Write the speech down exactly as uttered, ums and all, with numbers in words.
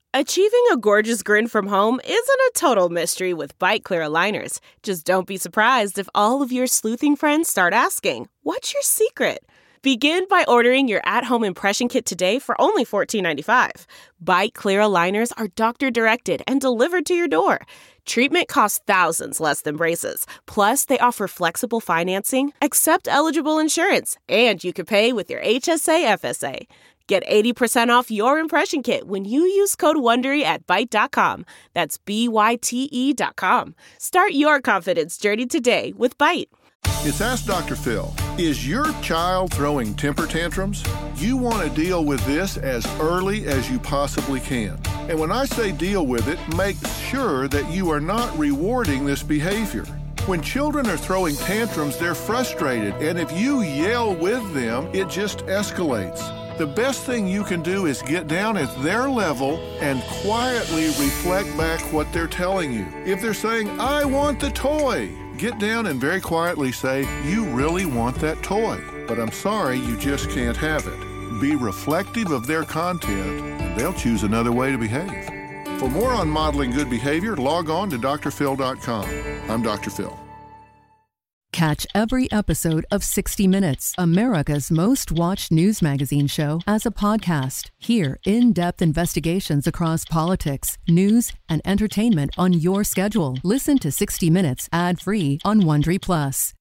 Achieving a gorgeous grin from home isn't a total mystery with Byte Clear aligners. Just don't be surprised if all of your sleuthing friends start asking, "What's your secret?" Begin by ordering your at-home impression kit today for only fourteen ninety-five. Byte Clear aligners are doctor-directed and delivered to your door. Treatment costs thousands less than braces. Plus, they offer flexible financing, accept eligible insurance, and you can pay with your H S A F S A. Get eighty percent off your impression kit when you use code WONDERY at byte dot com. That's B Y T E dot com. Start your confidence journey today with Byte. It's Ask Doctor Phil. Is your child throwing temper tantrums? You want to deal with this as early as you possibly can. And when I say deal with it, make sure that you are not rewarding this behavior. When children are throwing tantrums, they're frustrated, and if you yell with them, it just escalates. The best thing you can do is get down at their level and quietly reflect back what they're telling you. If they're saying, "I want the toy," get down and very quietly say, "You really want that toy, but I'm sorry, you just can't have it." Be reflective of their content, and they'll choose another way to behave. For more on modeling good behavior, log on to D R phil dot com. I'm Doctor Phil. Catch every episode of sixty minutes, America's most watched news magazine show, as a podcast. Hear in-depth investigations across politics, news, and entertainment on your schedule. Listen to sixty minutes ad-free on Wondery Plus.